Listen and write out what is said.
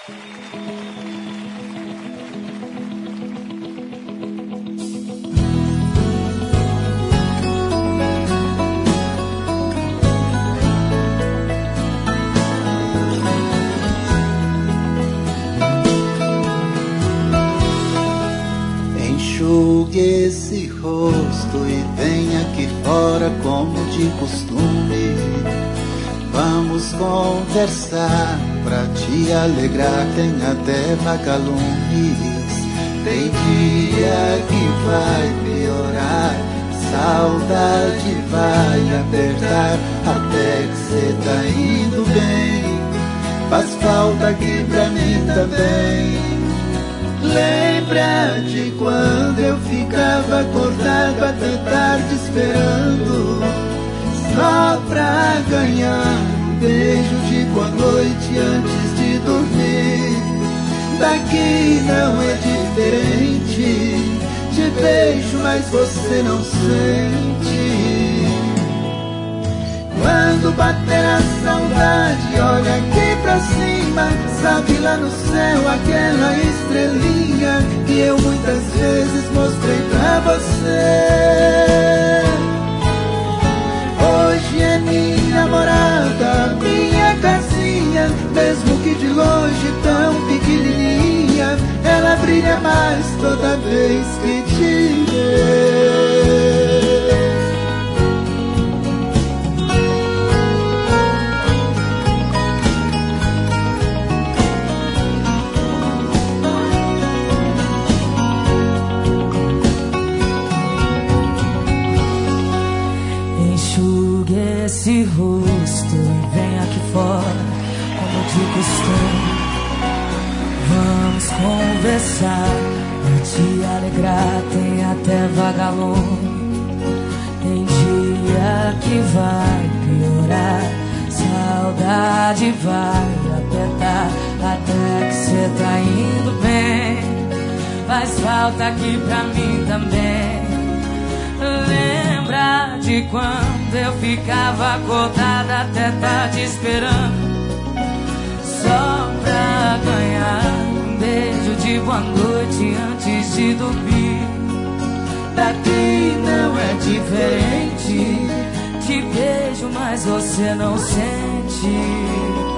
Enxugue esse rosto e venha aqui fora como de costume. Vamos conversar pra te alegrar, tem até vagalumes. Tem dia que vai piorar, saudade vai apertar, até que cê tá indo bem. Faz falta aqui pra mim também. Lembra de quando eu ficava acordado até tarde esperando, só pra ganhar um beijo de boa noite antes de dormir. Daqui não é diferente, te beijo mas você não sente. Quando bater a saudade, olha aqui pra cima, sabe lá no céu aquela estrelinha que eu muitas vezes mostrei pra você. Hoje é minha morada, minha casinha, mesmo que de longe tão pequenininha, ela brilha mais toda vez que te vê. Esse rosto e vem aqui fora como de costume. Vamos conversar, pra te alegrar, tem até vagalume. Tem dia que vai piorar, saudade vai apertar, até que cê tá indo bem. Faz falta aqui pra mim também. Lembra de quando eu ficava acordada até tarde esperando, só pra ganhar um beijo de boa noite antes de dormir. Daqui não é diferente, te beijo mas você não sente.